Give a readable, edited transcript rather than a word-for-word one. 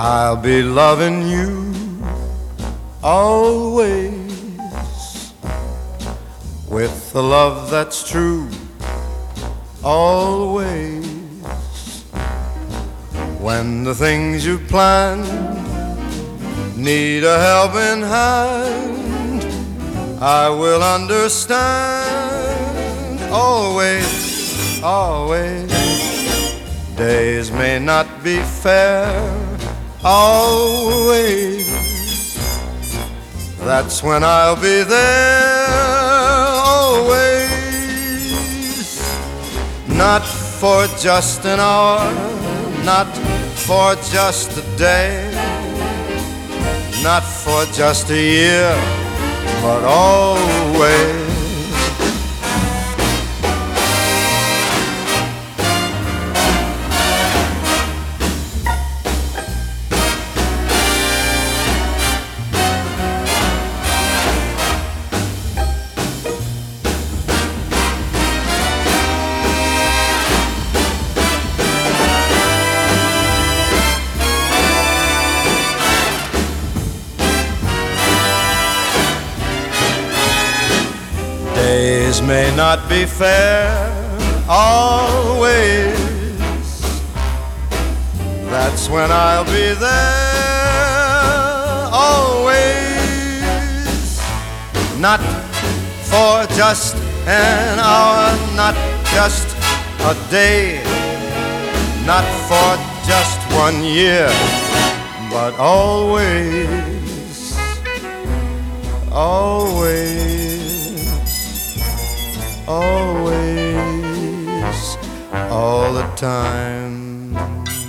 I'll be loving you always with the love that's true, always. When the things you plan need a helping hand, I will understand. Always, always. Days may not be fair, always. That's when I'll be there, always. Not for just an hour, not for just a day, not for just a year, but always. Days may not be fair, always. That's when I'll be there, always. Not for just an hour, not just a day, not for just 1 year, but always, always. Always, all the time.